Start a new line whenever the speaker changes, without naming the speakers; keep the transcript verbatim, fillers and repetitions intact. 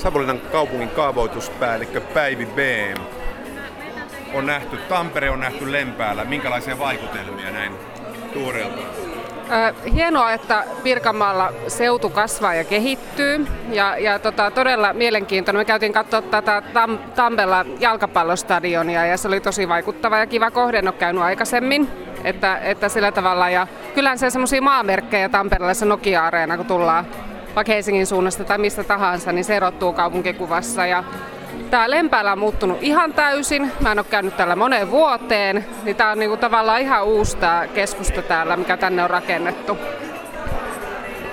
Savonlinnan kaupungin kaavoituspäällikkö Päivi B. On nähty Tampere, on nähty Lempäälä. Minkälaisia vaikutelmia näin tuoreelta?
Hienoa, että Pirkanmaalla seutu kasvaa ja kehittyy ja, ja tota, todella mielenkiintoinen. Me käytiin katsoa tätä Tam, Tampella jalkapallostadionia ja se oli tosi vaikuttava ja kiva kohde, en ole käynyt aikaisemmin. Että, että sillä tavalla ja kyllähän se semmoisia maamerkkejä Tampereella se Nokia-areena, kun tullaan vaikka Helsingin suunnasta tai mistä tahansa, niin se erottuu kaupunkikuvassa. Ja tää Lempäälä on muuttunut ihan täysin. Mä en ole käynyt täällä moneen vuoteen, niin tää on niinku tavallaan ihan uusi tää keskusta täällä, mikä tänne on rakennettu.